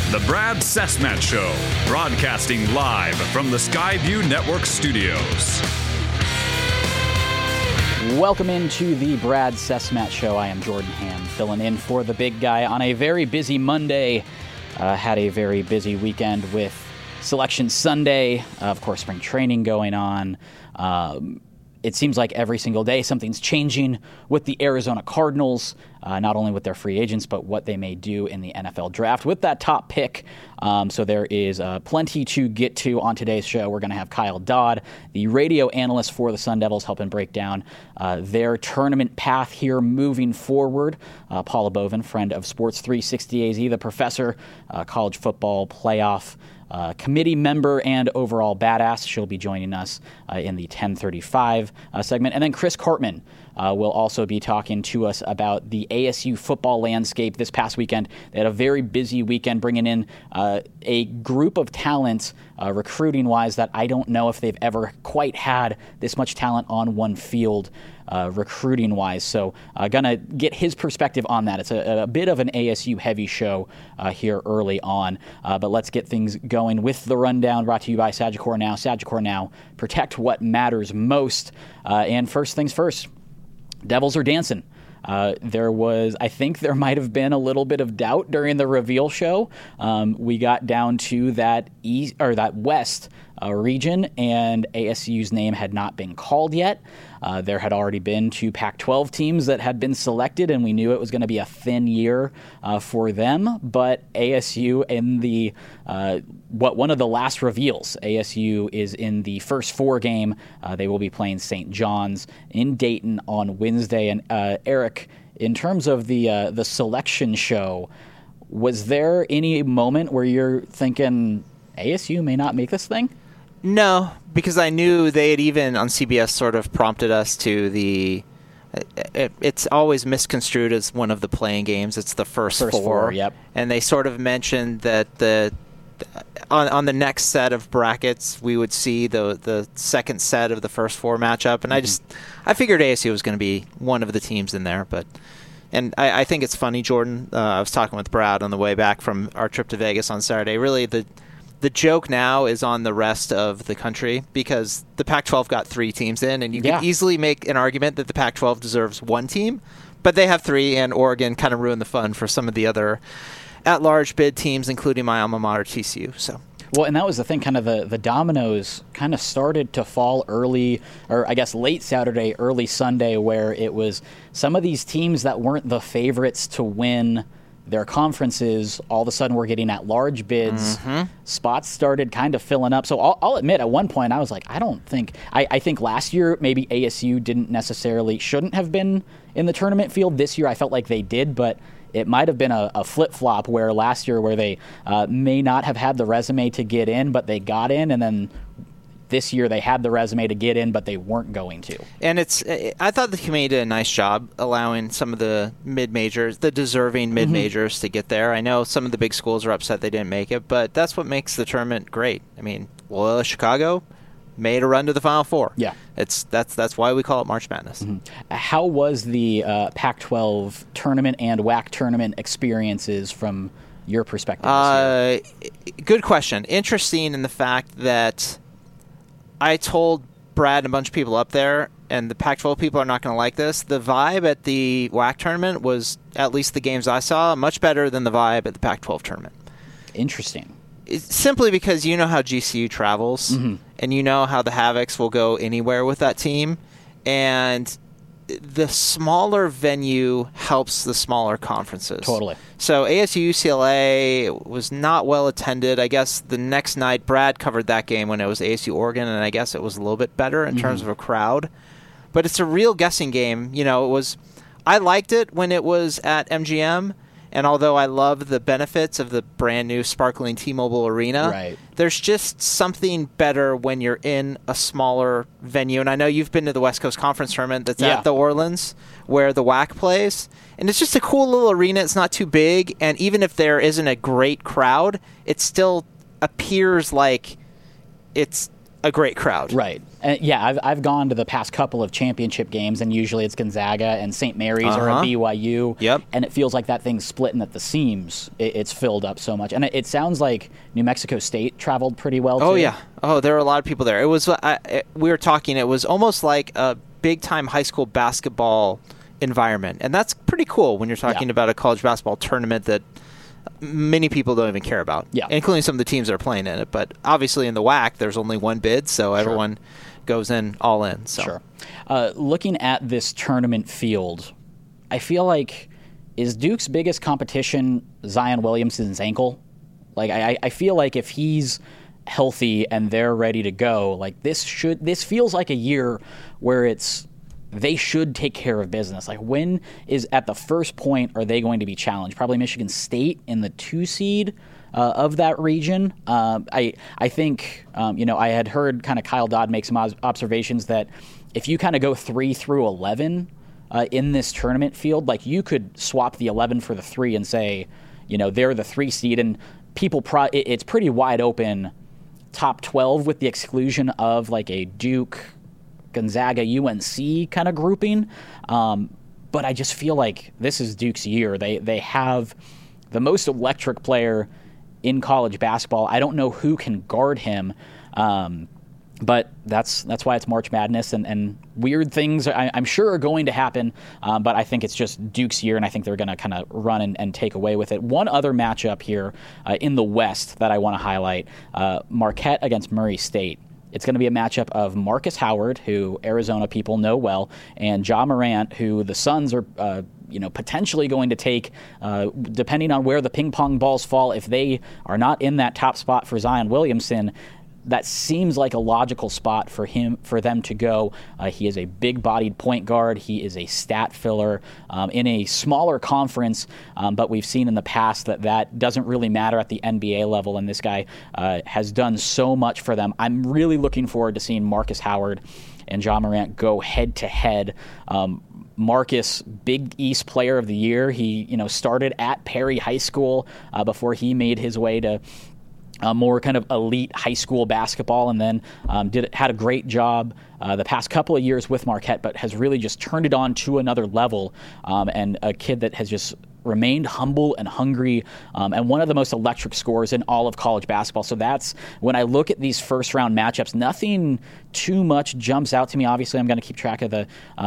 The Brad Cessmat Show, broadcasting live from the Skyview Network studios. Welcome into the Brad Cessmat Show. I am Jordan Ham, filling in for the big guy on a very busy Monday. Had a very busy weekend with Selection Sunday, of course, spring training going on. It seems like every single day something's changing with the Arizona Cardinals, not only with their free agents, but what they may do in the NFL draft with that top pick. So there is plenty to get to on today's show. We're going to have Kyle Dodd, the radio analyst for the Sun Devils, helping break down their tournament path here moving forward. Paula Bovin, friend of Sports 360 AZ, the professor, college football playoff committee member and overall badass. She'll be joining us in the 10:35 segment. And then Chris Cartman will also be talking to us about the ASU football landscape this past weekend. They had a very busy weekend, bringing in a group of talent recruiting-wise that I don't know if they've ever quite had this much talent on one field recruiting-wise. So going to get his perspective on that. It's a bit of an ASU-heavy show here early on. But let's get things going with the rundown brought to you by Sagicor Now. Sagicor Now, protect what matters most. And first things first, Devils are dancing. I think there might have been a little bit of doubt during the reveal show. We got down to that West region, and ASU's name had not been called yet. There had already been two Pac-12 teams that had been selected, and we knew it was going to be a thin year for them. But ASU in the one of the last reveals, ASU is in the first four game. They will be playing St. John's in Dayton on Wednesday. And Eric, in terms of the selection show, was there any moment where you're thinking ASU may not make this thing? No, because I knew they had even on CBS sort of prompted us to the. It's always misconstrued as one of the playing games. It's the first four. Yep. And they sort of mentioned that on the next set of brackets we would see the second set of the first four matchup, and I figured ASU was going to be one of the teams in there, but. And I think it's funny, Jordan. I was talking with Brad on the way back from our trip to Vegas on Saturday. Really, the joke now is on the rest of the country because the Pac-12 got three teams in, and you can easily make an argument that the Pac-12 deserves one team, but they have three, and Oregon kind of ruined the fun for some of the other at-large bid teams, including my alma mater, TCU. So. Well, and that was the thing, kind of the dominoes kind of started to fall early, or I guess late Saturday, early Sunday, where it was some of these teams that weren't the favorites to win their conferences, all of a sudden we're getting at large bids. Spots started kind of filling up. So I'll admit, at one point I was like, I think last year maybe ASU shouldn't have been in the tournament field. This year I felt like they did, but it might have been a flip-flop where last year where they may not have had the resume to get in, but they got in, and then this year they had the resume to get in, but they weren't going to. And I thought the committee did a nice job allowing some of the mid-majors, the deserving mid-majors, to get there. I know some of the big schools are upset they didn't make it, but that's what makes the tournament great. I mean, Loyola Chicago made a run to the Final Four. Yeah. That's why we call it March Madness. How was the Pac-12 tournament and WAC tournament experiences from your perspective this year? Good question. Interesting in the fact that I told Brad and a bunch of people up there, and the Pac-12 people are not going to like this, the vibe at the WAC tournament was, at least the games I saw, much better than the vibe at the Pac-12 tournament. Interesting. It's simply because you know how GCU travels, and you know how the Havocs will go anywhere with that team, and the smaller venue helps the smaller conferences. Totally. So ASU UCLA was not well attended. I guess the next night, Brad covered that game when it was ASU Oregon, and I guess it was a little bit better in terms of a crowd. But it's a real guessing game. You know, I liked it when it was at MGM. And although I love the benefits of the brand new sparkling T-Mobile Arena, there's just something better when you're in a smaller venue. And I know you've been to the West Coast Conference Tournament that's at the Orleans, where the WAC plays. And it's just a cool little arena. It's not too big. And even if there isn't a great crowd, it still appears like it's a great crowd. Right. I've gone to the past couple of championship games, and usually it's Gonzaga and St. Mary's or at BYU. Yep. And it feels like that thing's splitting at the seams. It's filled up so much. And it sounds like New Mexico State traveled pretty well, too. Oh, yeah. Oh, there were a lot of people there. It was. We were talking. It was almost like a big-time high school basketball environment. And that's pretty cool when you're talking about a college basketball tournament that many people don't even care about, including some of the teams that are playing in it. But obviously in the WAC, there's only one bid, so everyone goes in all in. So. Sure. Looking at this tournament field, I feel like, is Duke's biggest competition Zion Williamson's ankle? Like, I feel like if he's healthy and they're ready to go, like this feels like a year where they should take care of business. Like, when is at the first point are they going to be challenged? Probably Michigan State in the 2 seed of that region. I think, I had heard kind of Kyle Dodd make some observations that if you kind of go 3 through 11 in this tournament field, like you could swap the 11 for the 3 and say, they're the 3 seed, and people it's pretty wide open top 12 with the exclusion of like a Duke, Gonzaga, UNC kind of grouping. But I just feel like this is Duke's year. They have the most electric player in college basketball. I don't know who can guard him, but that's why it's March Madness, and weird things I'm sure are going to happen, but I think it's just Duke's year, and I think they're going to kind of run and take away with it. One other matchup here in the West that I want to highlight, Marquette against Murray State. It's going to be a matchup of Marcus Howard, who Arizona people know well, and Ja Morant, who the Suns are potentially going to take, depending on where the ping pong balls fall. If they are not in that top spot for Zion Williamson, that seems like a logical spot for them to go. He is a big-bodied point guard. He is a stat filler in a smaller conference, but we've seen in the past that doesn't really matter at the NBA level, and this guy has done so much for them. I'm really looking forward to seeing Marcus Howard and Ja Morant go head-to-head. Marcus, Big East Player of the Year. He started at Perry High School before he made his way to more kind of elite high school basketball, and then had a great job the past couple of years with Marquette, but has really just turned it on to another level, and a kid that has just remained humble and hungry, and one of the most electric scorers in all of college basketball. So that's when I look at these first-round matchups, nothing too much jumps out to me. Obviously, I'm going to keep track of the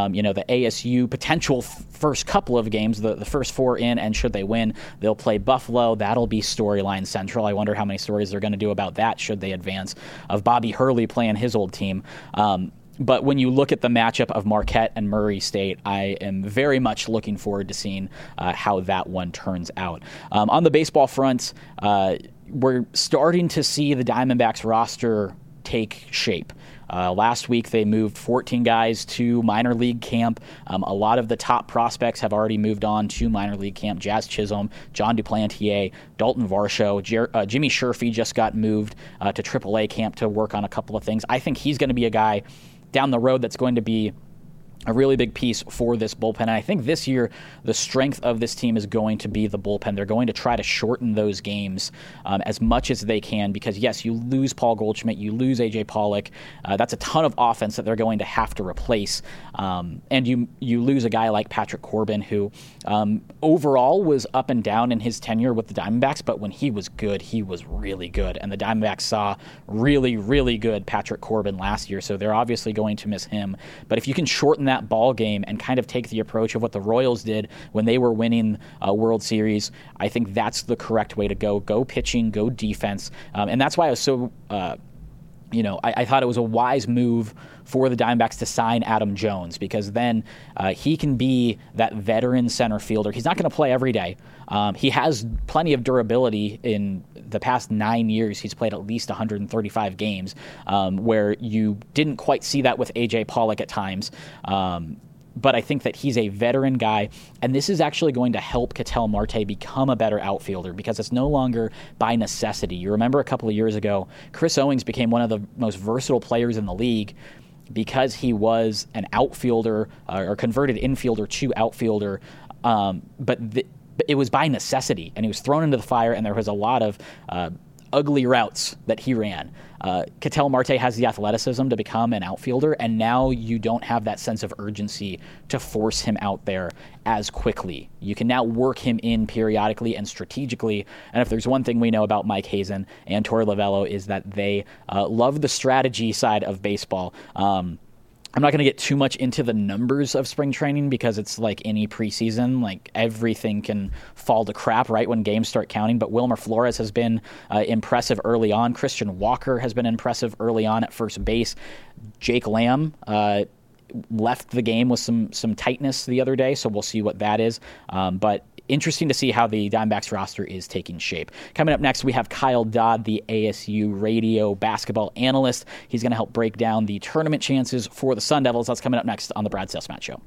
ASU potential first couple of games, the first 4 in, and should they win, they'll play Buffalo. That'll be storyline central. I wonder how many stories they're going to do about that should they advance, of Bobby Hurley playing his old team. But when you look at the matchup of Marquette and Murray State, I am very much looking forward to seeing how that one turns out. On the baseball front, we're starting to see the Diamondbacks roster take shape. Last week, they moved 14 guys to minor league camp. A lot of the top prospects have already moved on to minor league camp. Jazz Chisholm, John Duplantier, Dalton Varsho, Jimmy Sherfy just got moved to AAA camp to work on a couple of things. I think he's going to be a guy down the road that's going to be a really big piece for this bullpen. And I think this year, the strength of this team is going to be the bullpen. They're going to try to shorten those games as much as they can because, yes, you lose Paul Goldschmidt, you lose A.J. Pollock. That's a ton of offense that they're going to have to replace. And you lose a guy like Patrick Corbin, who overall was up and down in his tenure with the Diamondbacks, but when he was good, he was really good. And the Diamondbacks saw really, really good Patrick Corbin last year, so they're obviously going to miss him. But if you can shorten that ball game and kind of take the approach of what the Royals did when they were winning a World Series, I think that's the correct way to go. Go pitching, go defense. And that's why I was so, I thought it was a wise move for the Diamondbacks to sign Adam Jones, because then he can be that veteran center fielder. He's not going to play every day. He has plenty of durability. In the past 9 years, he's played at least 135 games, where you didn't quite see that with A.J. Pollock at times. But I think that he's a veteran guy, and this is actually going to help Ketel Marte become a better outfielder because it's no longer by necessity. You remember a couple of years ago, Chris Owings became one of the most versatile players in the league because he was an outfielder or converted infielder to outfielder, but it was by necessity, and he was thrown into the fire, and there was a lot of ugly routes that he ran. Ketel Marte has the athleticism to become an outfielder, and now you don't have that sense of urgency to force him out there as quickly. You can now work him in periodically and strategically, and if there's one thing we know about Mike Hazen and Torey Lovullo is that they love the strategy side of baseball. I'm not going to get too much into the numbers of spring training because it's like any preseason. Like everything can fall to crap right when games start counting. But Wilmer Flores has been impressive early on. Christian Walker has been impressive early on at first base. Jake Lamb left the game with some tightness the other day, so we'll see what that is. But interesting to see how the Diamondbacks roster is taking shape. Coming up next, we have Kyle Dodd, the ASU radio basketball analyst. He's going to help break down the tournament chances for the Sun Devils. That's coming up next on the Brad Sesmat Show.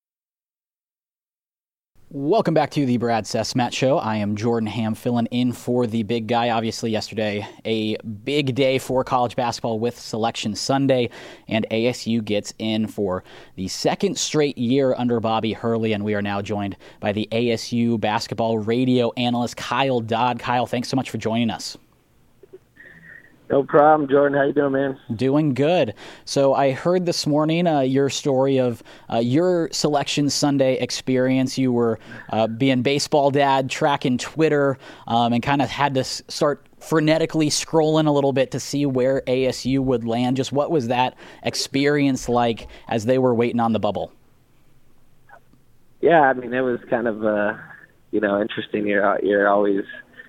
Welcome back to the Brad Sesmat Show. I am Jordan Ham, filling in for the big guy. Obviously, yesterday, a big day for college basketball with Selection Sunday, and ASU gets in for the second straight year under Bobby Hurley, and we are now joined by the ASU basketball radio analyst, Kyle Dodd. Kyle, thanks so much for joining us. No problem, Jordan. How you doing, man? Doing good. So I heard this morning your story of your Selection Sunday experience. You were being baseball dad, tracking Twitter, and kind of had to start frenetically scrolling a little bit to see where ASU would land. Just what was that experience like as they were waiting on the bubble? Yeah, I mean, it was kind of, interesting. You're always,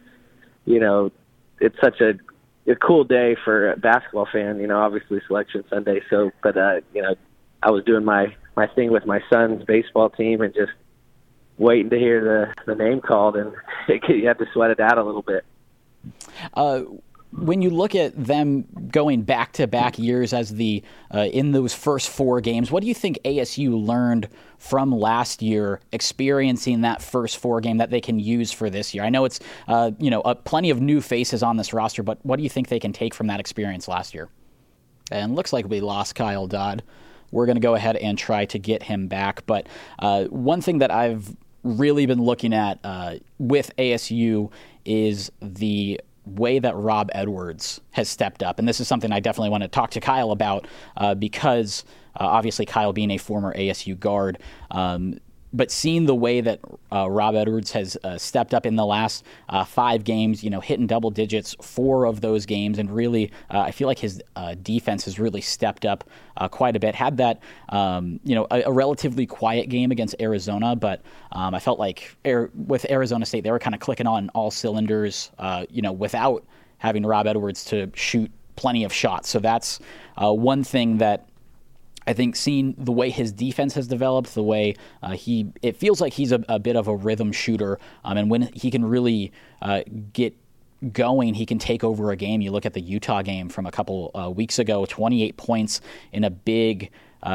it's such a cool day for a basketball fan, obviously Selection Sunday. So, but, I was doing my thing with my son's baseball team and just waiting to hear the name called, and you have to sweat it out a little bit. When you look at them going back-to-back years as in those first four games, what do you think ASU learned from last year, experiencing that first four game that they can use for this year? I know it's plenty of new faces on this roster, but what do you think they can take from that experience last year? And looks like we lost Kyle Dodd. We're going to go ahead and try to get him back. But one thing that I've really been looking at with ASU is the way that Rob Edwards has stepped up. And this is something I definitely want to talk to Kyle about because obviously Kyle being a former ASU guard, but seeing the way that Rob Edwards has stepped up in the last 5 games, hitting double digits, 4 of those games, and really I feel like his defense has really stepped up quite a bit. Had that, a relatively quiet game against Arizona, but I felt like with Arizona State, they were kind of clicking on all cylinders, without having Rob Edwards to shoot plenty of shots. So that's one thing that I think, seeing the way his defense has developed, the way it feels like he's a bit of a rhythm shooter, and when he can really get going, he can take over a game. You look at the Utah game from a couple weeks ago, 28 points in a big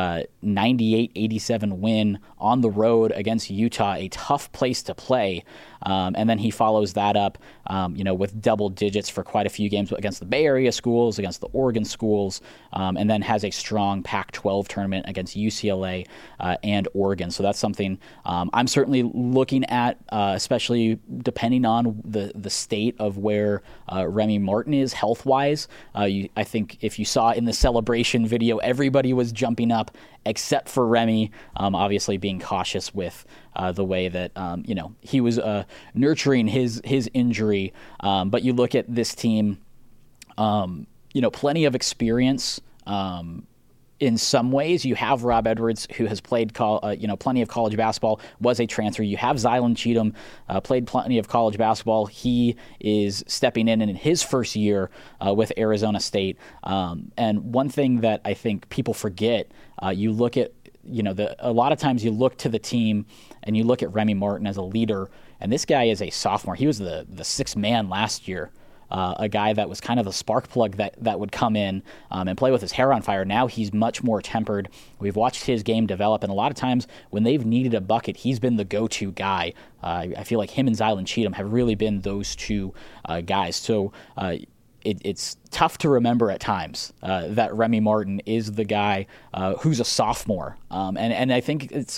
98-87 win on the road against Utah, a tough place to play. And then he follows that up, with double digits for quite a few games against the Bay Area schools, against the Oregon schools, and then has a strong Pac-12 tournament against UCLA and Oregon. So that's something I'm certainly looking at, especially depending on the state of where Remy Martin is health-wise. I think if you saw in the celebration video, everybody was jumping up except for Remy, obviously being cautious with the way that he was nurturing his injury. But you look at this team, plenty of experience. In some ways, you have Rob Edwards, who has played plenty of college basketball, was a transfer. You have Zylan Cheatham, played plenty of college basketball. He is stepping in his first year with Arizona State. And one thing that I think people forget, you look at, a lot of times you look to the team and you look at Remy Martin as a leader, and this guy is a sophomore. He was the sixth man last year. A guy that was kind of a spark plug that would come in and play with his hair on fire. Now he's much more tempered. We've watched his game develop, and a lot of times when they've needed a bucket, he's been the go-to guy. I feel like him and Zylan Cheatham have really been those two guys. So it's tough to remember at times that Remy Martin is the guy who's a sophomore. And I think it's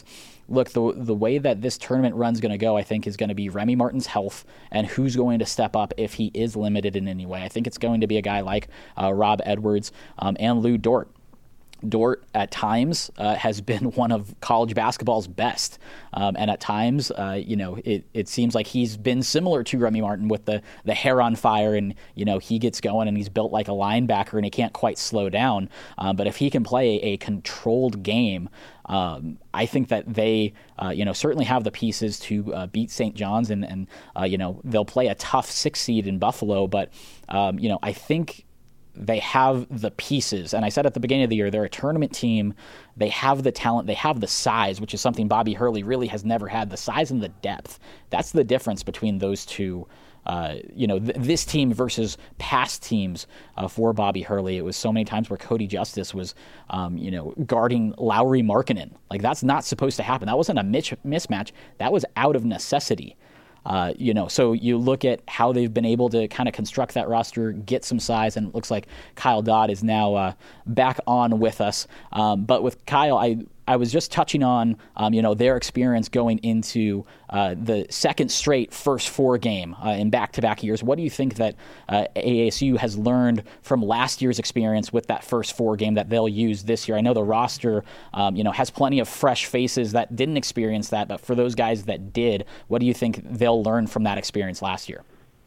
look, the way that this tournament run's going to go, I think, is going to be Remy Martin's health and who's going to step up if he is limited in any way. I think it's going to be a guy like Rob Edwards and Lou Dort. Dort, at times, has been one of college basketball's best. And at times, it seems like he's been similar to Remy Martin with the hair on fire, and, he gets going and he's built like a linebacker and he can't quite slow down. But if he can play a controlled game, I think that they, certainly have the pieces to beat St. John's, and they'll play a tough 6 seed in Buffalo. But, I think they have the pieces. And I said at the beginning of the year, they're a tournament team. They have the talent. They have the size, which is something Bobby Hurley really has never had, the size and the depth. That's the difference between those two. This team versus past teams for Bobby Hurley. It was so many times where Cody Justice was, guarding Lauri Markkanen. Like, that's not supposed to happen. That wasn't a mismatch. That was out of necessity. So you look at how they've been able to kind of construct that roster, get some size, and it looks like Kyle Dodd is now back on with us. But with Kyle, I was just touching on, their experience going into the second straight first 4 game in back-to-back years. What do you think that ASU has learned from last year's experience with that first 4 game that they'll use this year? I know the roster, has plenty of fresh faces that didn't experience that, but for those guys that did, what do you think they'll learn from that experience last year?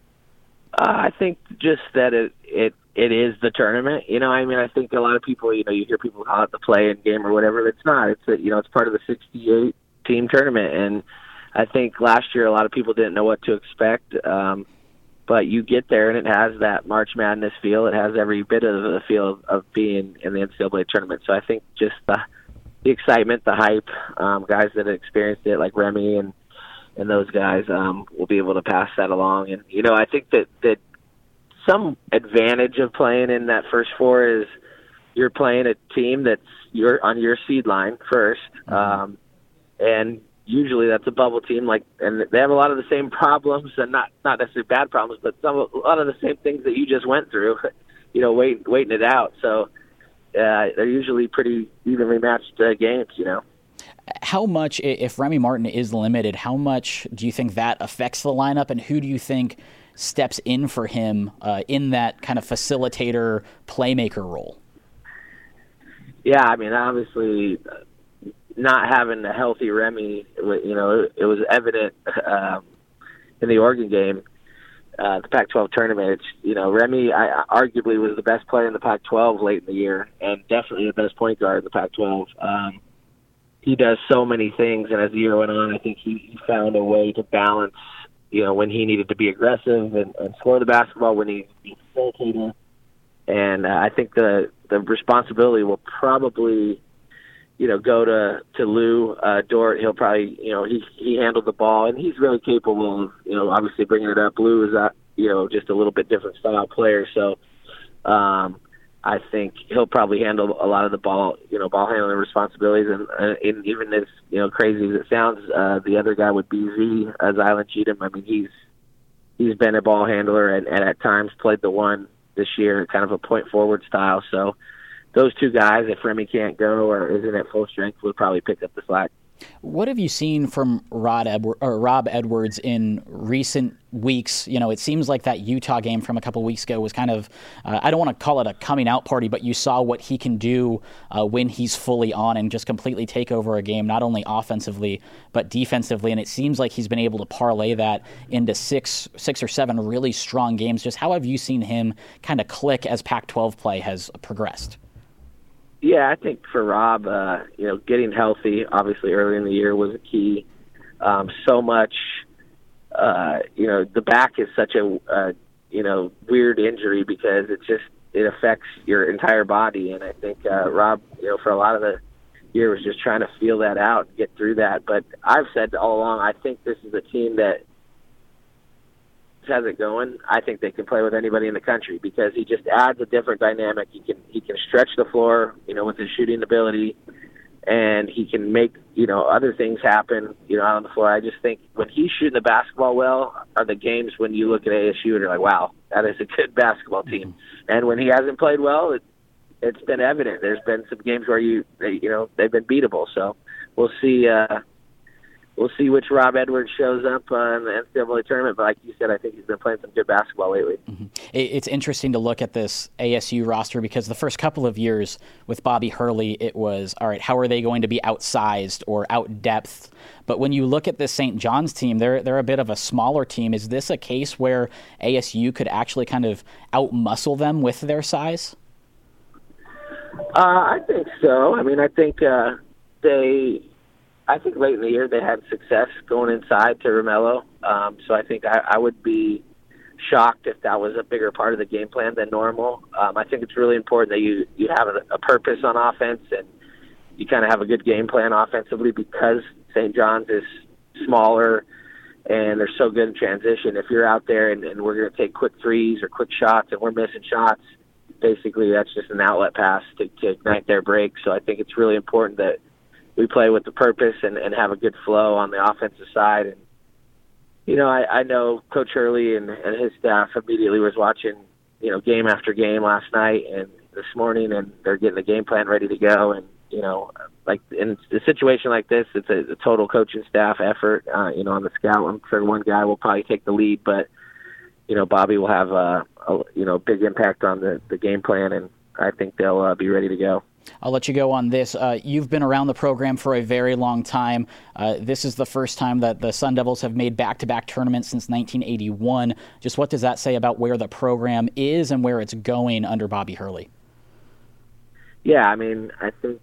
I think just that it is the tournament. I think a lot of people, you hear people call it the play-in game or whatever. It's not. It's part of the 68 team tournament. And I think last year a lot of people didn't know what to expect. But you get there and it has that March Madness feel. It has every bit of the feel of being in the NCAA tournament. So I think just the excitement, the hype, guys that have experienced it like Remy and those guys will be able to pass that along. And, I think that some advantage of playing in that first 4 is you're playing a team that's on your seed line first. And usually that's a bubble team, and they have a lot of the same problems, and not necessarily bad problems, but a lot of the same things that you just went through, waiting it out. So they're usually pretty evenly matched games, How much, if Remy Martin is limited, how much do you think that affects the lineup, and who do you think steps in for him in that kind of facilitator, playmaker role? Yeah, obviously not having a healthy Remy, it was evident in the Oregon game, the Pac-12 tournament. Remy arguably was the best player in the Pac-12 late in the year, and definitely the best point guard in the Pac-12. He does so many things, and as the year went on, I think he found a way to balance, when he needed to be aggressive and score the basketball, when he needed to be facilitator. And I think the responsibility will probably, go to Lou Dort. He'll probably, he handled the ball, and he's really capable of, obviously bringing it up. Lou is, just a little bit different style player. So I think he'll probably handle a lot of the ball handling responsibilities. And even as, crazy as it sounds, the other guy would be Zylan Cheatham. He's been a ball handler and at times played the one this year, kind of a point forward style. So those two guys, if Remy can't go or isn't at full strength, will probably pick up the slack. What have you seen from Rob Edwards in recent weeks? It seems like that Utah game from a couple weeks ago was kind of, I don't want to call it a coming out party, but you saw what he can do when he's fully on and just completely take over a game, not only offensively, but defensively. And it seems like he's been able to parlay that into six or seven really strong games. Just how have you seen him kind of click as Pac-12 play has progressed? Yeah, I think for Rob, getting healthy, obviously early in the year was a key. So much, the back is such a weird injury because it affects your entire body. And I think Rob, for a lot of the year was just trying to feel that out and get through that. But I've said all along, I think this is a team that has it going. I think they can play with anybody in the country because he just adds a different dynamic. He can stretch the floor, with his shooting ability, and he can make, other things happen, out on the floor. I just think when he's shooting the basketball well are the games when you look at ASU and you're like, wow, that is a good basketball team. And when he hasn't played well, it's been evident. There's been some games where they've been beatable. So we'll see we'll see which Rob Edwards shows up in the NCAA tournament. But like you said, I think he's been playing some good basketball lately. Mm-hmm. It's interesting to look at this ASU roster because the first couple of years with Bobby Hurley, it was, all right, how are they going to be outsized or out-depth? But when you look at this St. John's team, they're a bit of a smaller team. Is this a case where ASU could actually kind of out-muscle them with their size? I think so. I mean, I think I think late in the year they had success going inside to Romello. So I think I would be shocked if that was a bigger part of the game plan than normal. I think it's really important that you have a purpose on offense and you kind of have a good game plan offensively because St. John's is smaller and they're so good in transition. If you're out there and we're going to take quick threes or quick shots and we're missing shots, basically that's just an outlet pass to ignite their break. So I think it's really important that we play with the purpose and have a good flow on the offensive side. And, you know, I know Coach Hurley and his staff immediately was watching, you know, game after game last night and this morning, and they're getting the game plan ready to go. And, you know, like in a situation like this, it's a total coaching staff effort. You know, on the scout, I'm sure one guy will probably take the lead, but, you know, Bobby will have a big impact on the game plan, and I think they'll be ready to go. I'll let you go on this. You've been around the program for a very long time. This is the first time that the Sun Devils have made back-to-back tournaments since 1981. Just what does that say about where the program is and where it's going under Bobby Hurley? Yeah, I mean, I think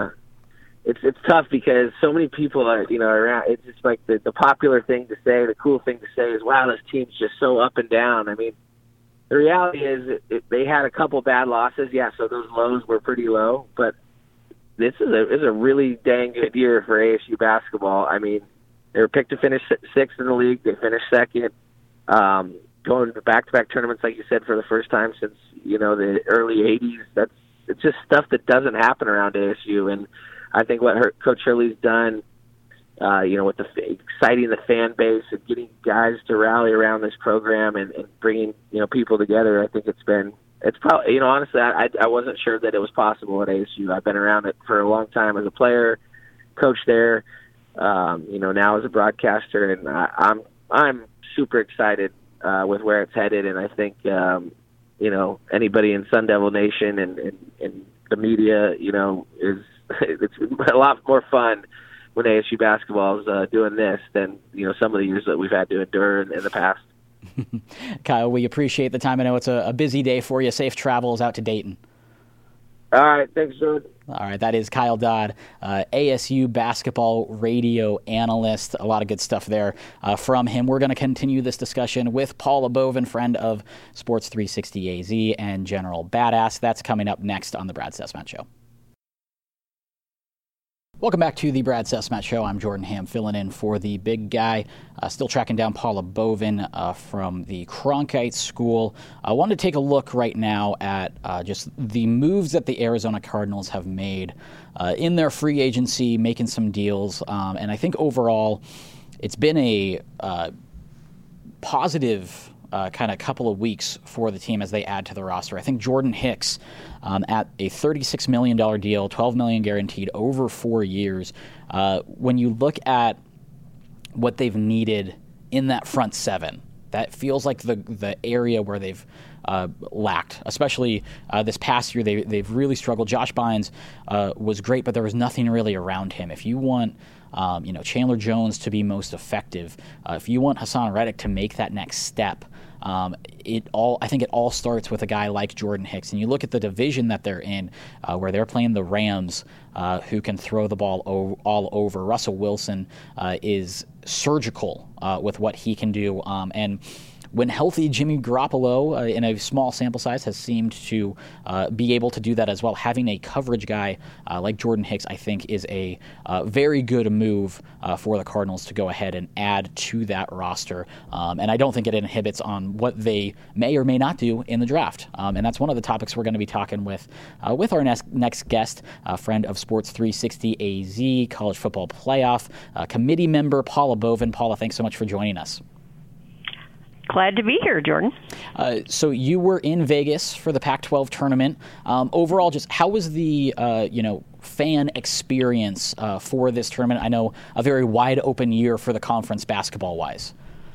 it's tough because so many people are, you know, around. It's just like the popular thing to say, the cool thing to say is, wow, this team's just so up and down. I mean, the reality is they had a couple bad losses, yeah, so those lows were pretty low, but this is a really dang good year for ASU basketball. I mean, they were picked to finish sixth in the league. They finished second. Going to back-to-back tournaments, like you said, for the first time since, you know, the early 80s. It's just stuff that doesn't happen around ASU, and I think what Coach Hurley's done, you know, with exciting the fan base and getting guys to rally around this program and bringing, you know, people together. I think it's probably, you know, honestly, I wasn't sure that it was possible at ASU. I've been around it for a long time as a player, coach there, you know, now as a broadcaster, and I'm super excited with where it's headed. And I think, you know, anybody in Sun Devil Nation and the media, you know, it's a lot more fun when ASU basketball is doing this than, you know, some of the years that we've had to endure in the past. Kyle, we appreciate the time. I know it's a busy day for you. Safe travels out to Dayton. All right. Thanks, Jordan. All right. That is Kyle Dodd, ASU basketball radio analyst. A lot of good stuff there from him. We're going to continue this discussion with Paula Bovin, friend of Sports 360 AZ and General Badass. That's coming up next on the Brad Sesmat Show. Welcome back to the Brad Sesmat Show. I'm Jordan Ham, filling in for the big guy. Still tracking down Paula Bovin from the Cronkite School. I wanted to take a look right now at just the moves that the Arizona Cardinals have made in their free agency, making some deals. And I think overall it's been a positive kind of couple of weeks for the team as they add to the roster. I think Jordan Hicks at a $36 million deal, $12 million guaranteed over 4 years. When you look at what they've needed in that front seven, that feels like the area where they've lacked, especially this past year. They've really struggled. Josh Bynes was great, but there was nothing really around him. If you want Chandler Jones to be most effective, if you want Hassan Reddick to make that next step, I think it all starts with a guy like Jordan Hicks. And you look at the division that they're in, where they're playing the Rams, who can throw the ball all over. Russell Wilson is surgical with what he can do. And when healthy, Jimmy Garoppolo, in a small sample size, has seemed to be able to do that as well. Having a coverage guy like Jordan Hicks, I think, is a very good move for the Cardinals to go ahead and add to that roster. And I don't think it inhibits on what they may or may not do in the draft. And that's one of the topics we're going to be talking with our next guest, a friend of Sports 360 AZ, College Football Playoff committee member, Paula Bovin. Paula, thanks so much for joining us. Glad to be here, Jordan. So you were in Vegas for the Pac-12 tournament. Overall, just how was the fan experience for this tournament? I know a very wide open year for the conference basketball-wise.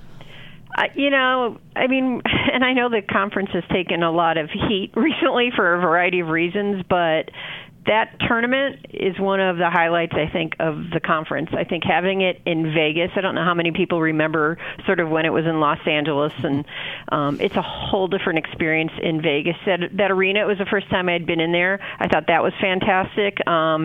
I mean, and I know the conference has taken a lot of heat recently for a variety of reasons, but that tournament is one of the highlights, I think, of the conference. I think having it in Vegas, I don't know how many people remember sort of when it was in Los Angeles, and it's a whole different experience in Vegas. That arena, it was the first time I had been in there. I thought that was fantastic.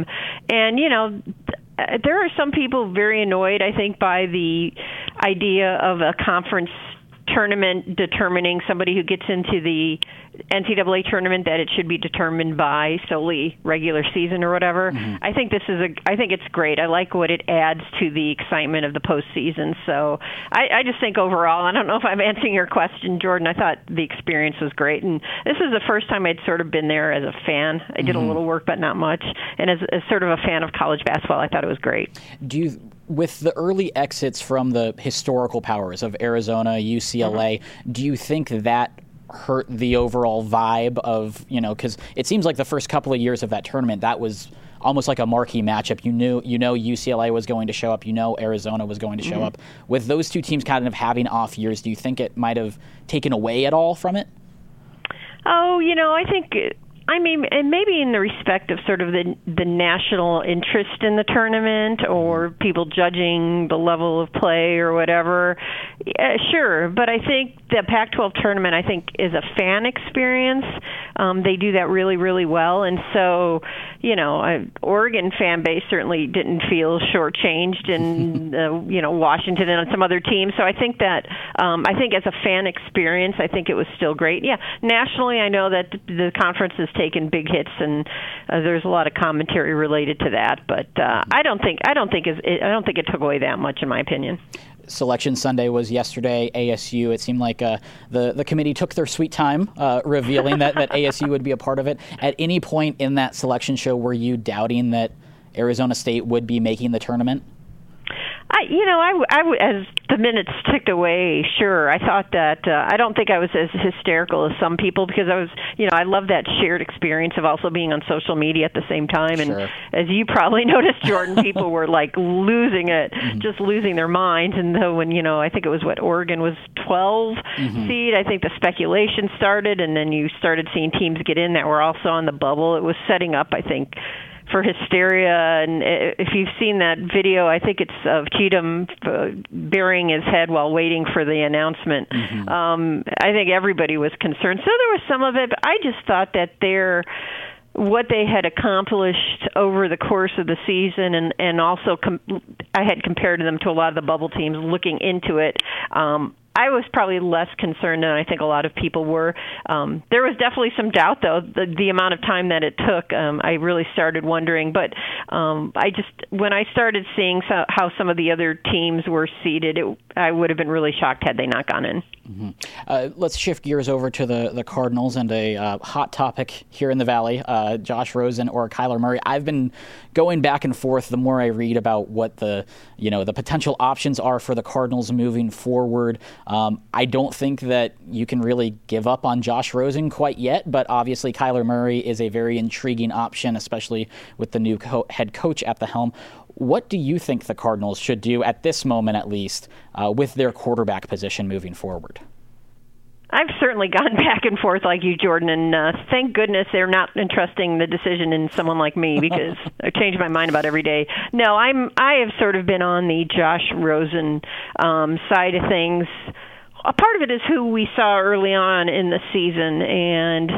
There are some people very annoyed, I think, by the idea of a conference tournament determining somebody who gets into the NCAA tournament, that it should be determined by solely regular season or whatever. Mm-hmm. I think it's great. I like what it adds to the excitement of the postseason. So I just think overall, I don't know if I'm answering your question, Jordan. I thought the experience was great, and this is the first time I'd sort of been there as a fan. I did a little work, but not much. And as sort of a fan of college basketball, I thought it was great. With the early exits from the historical powers of Arizona, UCLA, do you think that hurt the overall vibe of, because it seems like the first couple of years of that tournament, that was almost like a marquee matchup. You know UCLA was going to show up. Arizona was going to show up. With those two teams kind of having off years, do you think it might have taken away at all from it? Oh, I think... and maybe in the respect of sort of the national interest in the tournament or people judging the level of play or whatever, sure. But I think the Pac-12 tournament, I think, is a fan experience. They do that really, really well. And so, Oregon fan base certainly didn't feel shortchanged in, Washington and some other teams. So I think that, as a fan experience, I think it was still great. Yeah, nationally, I know that the conference is taken big hits, and there's a lot of commentary related to that. But I don't think it took away that much, in my opinion. Selection Sunday was yesterday. ASU, it seemed like the committee took their sweet time revealing that ASU would be a part of it. At any point in that selection show, were you doubting that Arizona State would be making the tournament? As the minutes ticked away, sure. I thought that I don't think I was as hysterical as some people because I was, I love that shared experience of also being on social media at the same time. And as you probably noticed, Jordan, people were like losing it, just losing their minds. And though when, I think it was Oregon was 12 seed, I think the speculation started, and then you started seeing teams get in that were also on the bubble. It was setting up, I think, for hysteria. And if you've seen that video, I think it's of Cheatham burying his head while waiting for the announcement. I think everybody was concerned. So there was some of it, but I just thought that what they had accomplished over the course of the season, and also I had compared them to a lot of the bubble teams looking into it. I was probably less concerned than I think a lot of people were. There was definitely some doubt, though, the amount of time that it took. I really started wondering. But when I started seeing how some of the other teams were seeded, I would have been really shocked had they not gone in. Let's shift gears over to the Cardinals and a hot topic here in the Valley, Josh Rosen or Kyler Murray. I've been going back and forth the more I read about what the potential options are for the Cardinals moving forward. I don't think that you can really give up on Josh Rosen quite yet, but obviously Kyler Murray is a very intriguing option, especially with the new head coach at the helm. What do you think the Cardinals should do at this moment, at least, with their quarterback position moving forward? I've certainly gone back and forth like you, Jordan, and thank goodness they're not entrusting the decision in someone like me because I change my mind about every day. No, I have sort of been on the Josh Rosen side of things. A part of it is who we saw early on in the season, and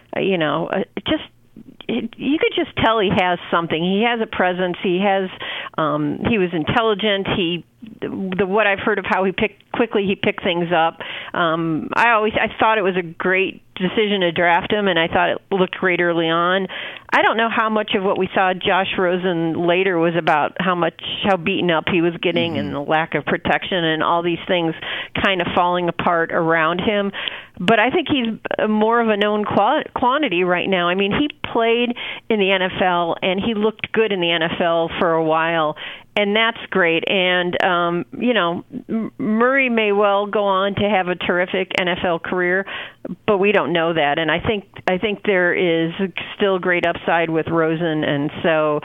you could just tell he has something. He has a presence. He was intelligent. What I've heard of how he quickly picked things up. I thought it was a great decision to draft him, and I thought it looked great early on. I don't know how much of what we saw Josh Rosen later was about how beaten up he was getting and the lack of protection and all these things kind of falling apart around him. But I think he's more of a known quantity right now. I mean, he played in the NFL, and he looked good in the NFL for a while. And that's great. And, Murray may well go on to have a terrific NFL career, but we don't know that. And I think there is still great upside with Rosen. And so,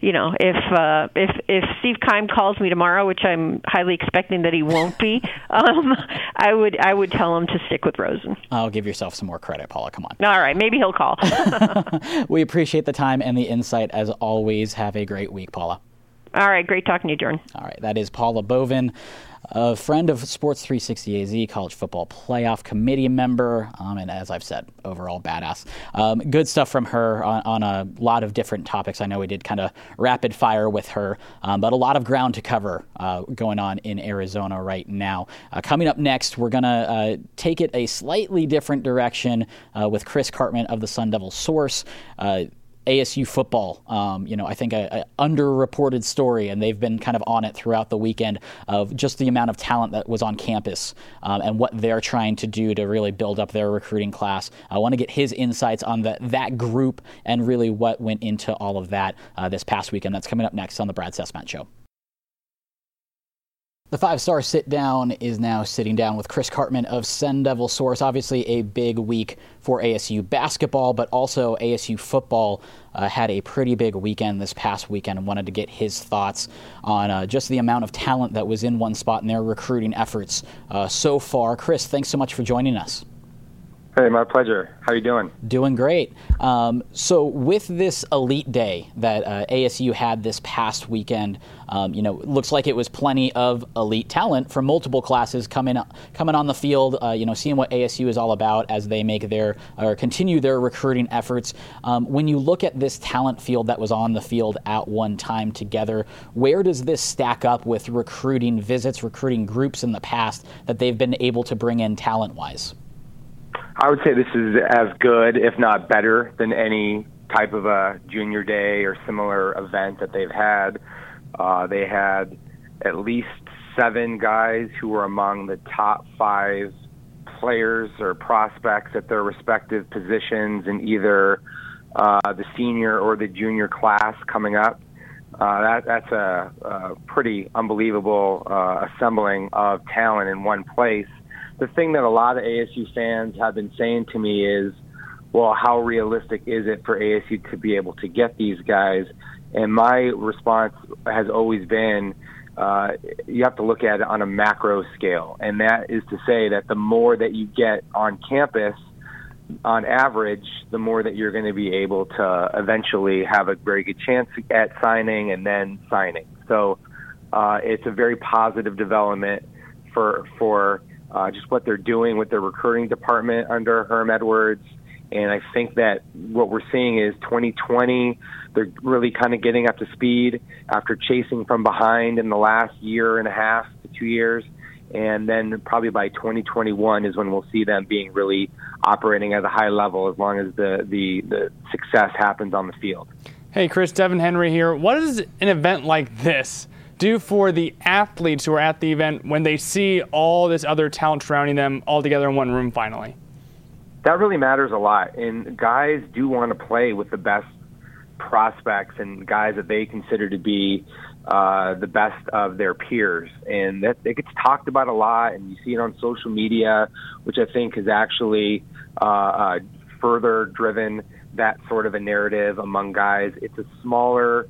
if Steve Keim calls me tomorrow, which I'm highly expecting that he won't be, I would tell him to stick with Rosen. I'll give yourself some more credit, Paula. Come on. All right. Maybe he'll call. We appreciate the time and the insight as always. Have a great week, Paula. All right. Great talking to you, Jordan. All right. That is Paula Bovin, a friend of Sports 360 AZ, college football playoff committee member, and as I've said, overall badass. Good stuff from her on a lot of different topics. I know we did kind of rapid fire with her, but a lot of ground to cover going on in Arizona right now. Coming up next, we're going to take it a slightly different direction with Chris Karpman of the Sun Devil Source. ASU football, I think a underreported story, and they've been kind of on it throughout the weekend of just the amount of talent that was on campus and what they're trying to do to really build up their recruiting class. I want to get his insights on that group and really what went into all of that this past weekend. That's coming up next on the Brad Sessman Show. The five-star sit-down is now sitting down with Chris Karpman of Sun Devil Source. Obviously a big week for ASU basketball, but also ASU football had a pretty big weekend this past weekend and wanted to get his thoughts on just the amount of talent that was in one spot in their recruiting efforts so far. Chris, thanks so much for joining us. Hey, my pleasure. How are you doing? Doing great. So with this Elite Day that ASU had this past weekend, looks like it was plenty of elite talent from multiple classes coming on the field, seeing what ASU is all about as they continue their recruiting efforts. When you look at this talent field that was on the field at one time together, where does this stack up with recruiting visits, recruiting groups in the past that they've been able to bring in talent-wise? I would say this is as good, if not better, than any type of a junior day or similar event that they've had. They had at least 7 guys who were among the top 5 players or prospects at their respective positions in either the senior or the junior class coming up. That's a pretty unbelievable assembling of talent in one place. The thing that a lot of ASU fans have been saying to me is, well, how realistic is it for ASU to be able to get these guys? And my response has always been, you have to look at it on a macro scale. And that is to say that the more that you get on campus, on average, the more that you're going to be able to eventually have a very good chance at signing and then signing. So it's a very positive development for just what they're doing with their recruiting department under Herm Edwards. And I think that what we're seeing is 2020, they're really kind of getting up to speed after chasing from behind in the last year and a half to 2 years. And then probably by 2021 is when we'll see them being really operating at a high level as long as the success happens on the field. Hey, Chris, Devin Henry here. What does an event like this do for the athletes who are at the event when they see all this other talent surrounding them all together in one room finally? That really matters a lot. And guys do want to play with the best prospects and guys that they consider to be the best of their peers. And that it gets talked about a lot, and you see it on social media, which I think has actually further driven that sort of a narrative among guys. It's a smaller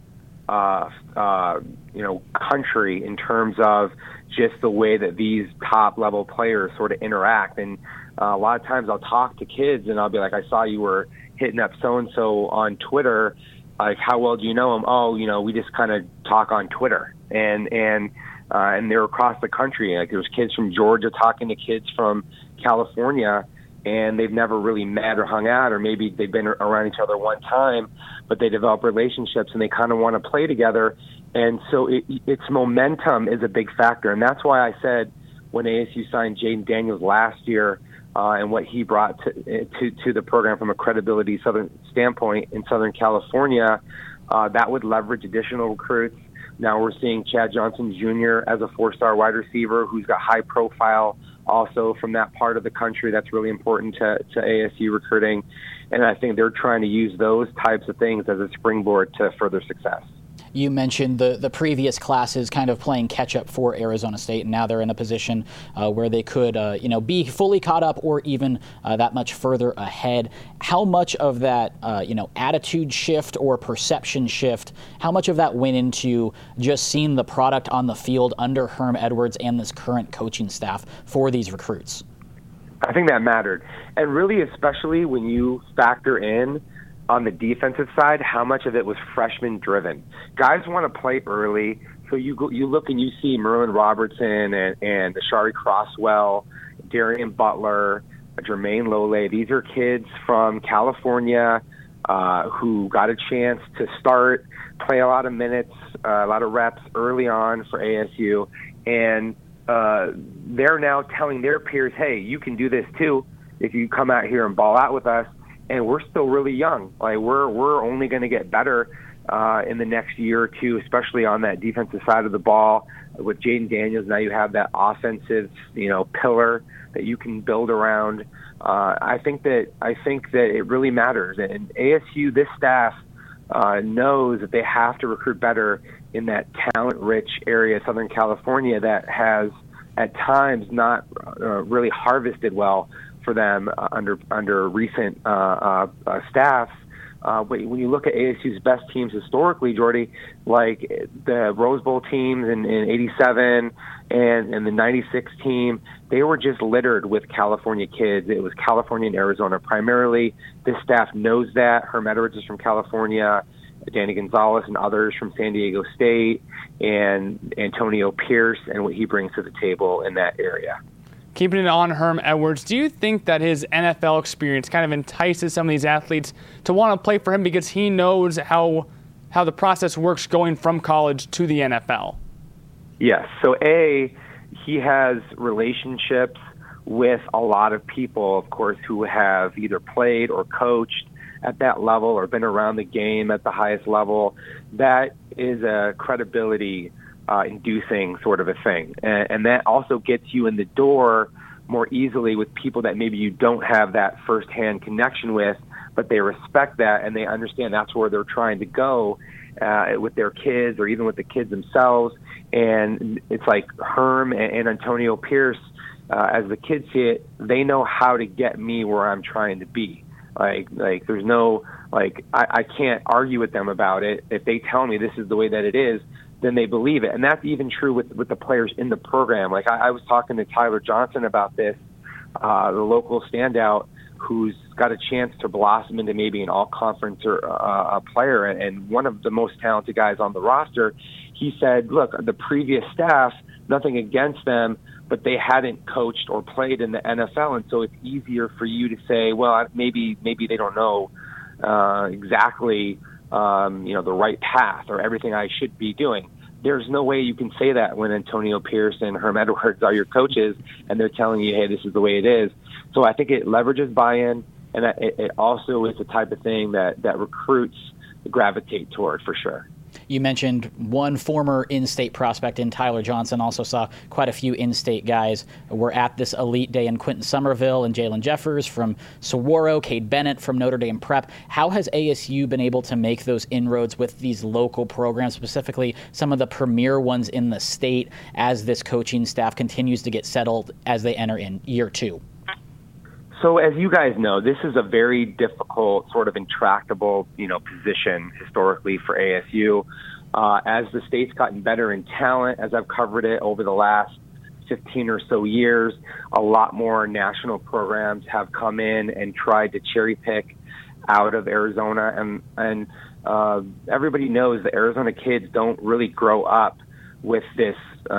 country in terms of just the way that these top level players sort of interact. And a lot of times I'll talk to kids and I'll be like, I saw you were hitting up so-and-so on Twitter. Like, how well do you know him? Oh, we just kind of talk on Twitter. And they're across the country. Like, there's kids from Georgia talking to kids from California, and they've never really met or hung out, or maybe they've been around each other one time, but they develop relationships and they kind of want to play together. And so its momentum is a big factor. And that's why I said when ASU signed Jaden Daniels last year and what he brought to the program from a credibility standpoint in Southern California, that would leverage additional recruits. Now we're seeing Chad Johnson Jr. as a 4-star wide receiver who's got high profile also from that part of the country. That's really important to ASU recruiting. And I think they're trying to use those types of things as a springboard to further success. You mentioned the previous classes kind of playing catch-up for Arizona State, and now they're in a position where they could be fully caught up or even that much further ahead. How much of that attitude shift or perception shift, how much of that went into just seeing the product on the field under Herm Edwards and this current coaching staff for these recruits? I think that mattered. And really, especially when you factor in on the defensive side, how much of it was freshman driven. Guys want to play early, so you look and you see Merlin Robertson and Ashari Crosswell, Darian Butler, Jermaine Lole. These are kids from California who got a chance to start, play a lot of minutes, a lot of reps early on for ASU, and they're now telling their peers, hey, you can do this too if you come out here and ball out with us. And we're still really young. Like we're only going to get better in the next year or two, especially on that defensive side of the ball. With Jaden Daniels, now you have that offensive, pillar that you can build around. I think that it really matters. And ASU, this staff knows that they have to recruit better in that talent-rich area of Southern California that has at times not really harvested well for them under recent staffs. When you look at ASU's best teams historically, Jordy, like the Rose Bowl teams in 87 and the 96 team, they were just littered with California kids. It was California and Arizona primarily. This staff knows that. Herm Edwards is from California, Danny Gonzalez and others from San Diego State, and Antonio Pierce and what he brings to the table in that area. Keeping it on Herm Edwards, do you think that his NFL experience kind of entices some of these athletes to want to play for him because he knows how the process works going from college to the NFL? Yes. So, he has relationships with a lot of people, of course, who have either played or coached at that level or been around the game at the highest level. That is a credibility inducing sort of a thing. And that also gets you in the door more easily with people that maybe you don't have that firsthand connection with, but they respect that and they understand that's where they're trying to go with their kids or even with the kids themselves. And it's like Herm and Antonio Pierce, as the kids see it, they know how to get me where I'm trying to be. Like there's no, I can't argue with them about it. If they tell me this is the way that it is, then they believe it. And that's even true with the players in the program. Like I was talking to Tyler Johnson about this, the local standout who's got a chance to blossom into maybe an all-conference or a player and one of the most talented guys on the roster. He said, look, the previous staff, nothing against them, but they hadn't coached or played in the NFL, and so it's easier for you to say, well, maybe they don't know exactly the right path or everything I should be doing. There's no way you can say that when Antonio Pierce and Herm Edwards are your coaches and they're telling you, hey, this is the way it is. So I think it leverages buy-in, and it also is the type of thing that recruits gravitate toward for sure. You mentioned one former in-state prospect in Tyler Johnson. Also saw quite a few in-state guys were at this elite day in Quinton Somerville and Jalen Jeffers from Saguaro, Cade Bennett from Notre Dame Prep. How has ASU been able to make those inroads with these local programs, specifically some of the premier ones in the state, as this coaching staff continues to get settled as they enter in year two? So as you guys know, this is a very difficult, sort of intractable, position historically for ASU. As the state's gotten better in talent, as I've covered it over the last 15 or so years, a lot more national programs have come in and tried to cherry pick out of Arizona. And everybody knows that Arizona kids don't really grow up with this,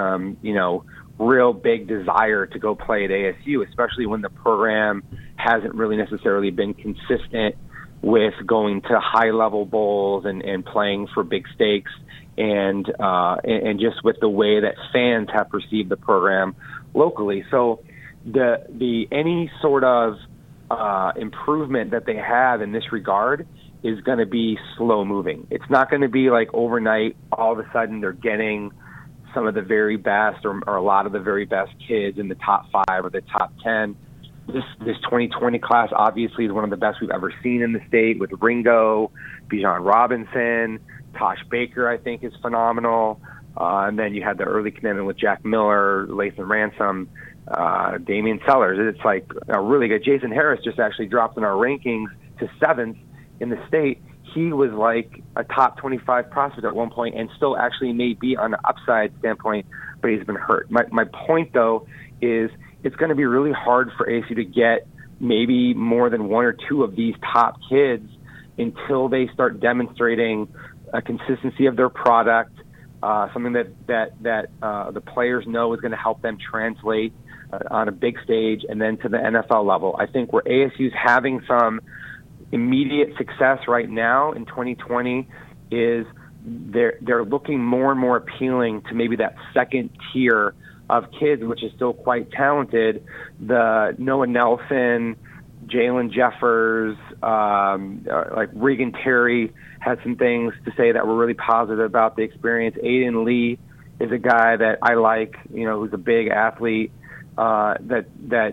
real big desire to go play at ASU, especially when the program hasn't really necessarily been consistent with going to high-level bowls and playing for big stakes, and just with the way that fans have perceived the program locally. So the any sort of improvement that they have in this regard is going to be slow-moving. It's not going to be like overnight, all of a sudden they're getting some of the very best or a lot of the very best kids in the top 5 or the top 10. This 2020 class obviously is one of the best we've ever seen in the state with Ringo, Bijan Robinson, Tosh Baker, I think, is phenomenal. And then you had the early commitment with Jack Miller, Lathan Ransom, Damian Sellers. It's like a really good. Jason Harris just actually dropped in our rankings to 7th in the state. He was like a top 25 prospect at one point and still actually may be on the upside standpoint, but he's been hurt. My point, though, is it's going to be really hard for ASU to get maybe more than one or two of these top kids until they start demonstrating a consistency of their product, something that the players know is going to help them translate on a big stage and then to the NFL level. I think where ASU's having some immediate success right now in 2020 is they're looking more and more appealing to maybe that second tier of kids, which is still quite talented. The Noah Nelson, Jalen Jeffers, like Regan Terry had some things to say that were really positive about the experience. Aiden Lee is a guy that I like, who's a big athlete, that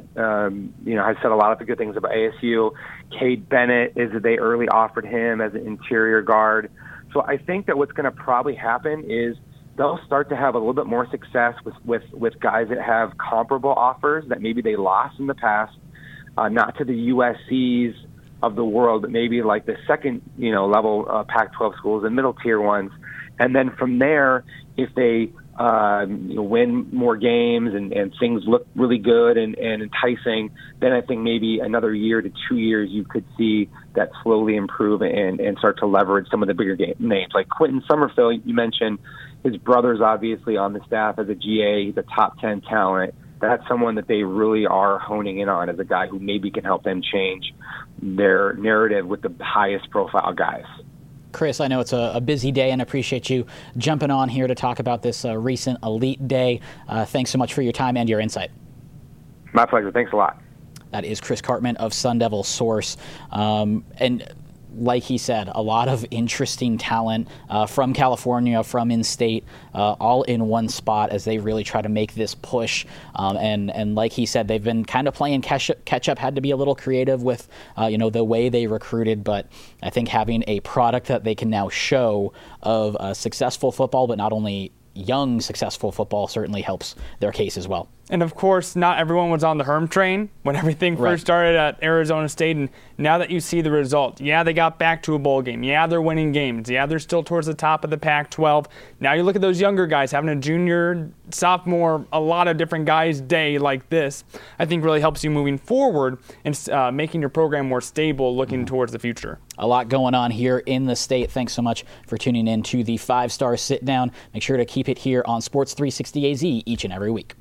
has said a lot of the good things about ASU. Cade Bennett they early offered him as an interior guard. So I think that what's going to probably happen is they'll start to have a little bit more success with guys that have comparable offers that maybe they lost in the past, not to the USCs of the world, but maybe like the second, level Pac-12 schools and middle tier ones. And then from there, if they win more games and things look really good and enticing, then I think maybe another year to 2 years you could see that slowly improve and start to leverage some of the bigger names. Like Quentin Summerfield, you mentioned, his brother's obviously on the staff as a GA. He's a top 10 talent. That's someone that they really are honing in on as a guy who maybe can help them change their narrative with the highest profile guys. Chris, I know it's a busy day and appreciate you jumping on here to talk about this recent Elite Day. Thanks so much for your time and your insight. My pleasure. Thanks a lot. That is Chris Karpman of Sun Devil Source. And like he said, a lot of interesting talent from California, from in-state, all in one spot as they really try to make this push. And like he said, they've been kind of playing catch-up, had to be a little creative with, the way they recruited. But I think having a product that they can now show of successful football, but not only young, successful football, certainly helps their case as well. And of course, not everyone was on the Herm train when everything first started at Arizona State. And now that you see the result, they got back to a bowl game. They're winning games. They're still towards the top of the Pac-12. Now you look at those younger guys having a junior, sophomore, a lot of different guys day like this, I think really helps you moving forward and making your program more stable looking towards the future. A lot going on here in the state. Thanks so much for tuning in to the 5-Star Sit Down. Make sure to keep it here on Sports 360 AZ each and every week.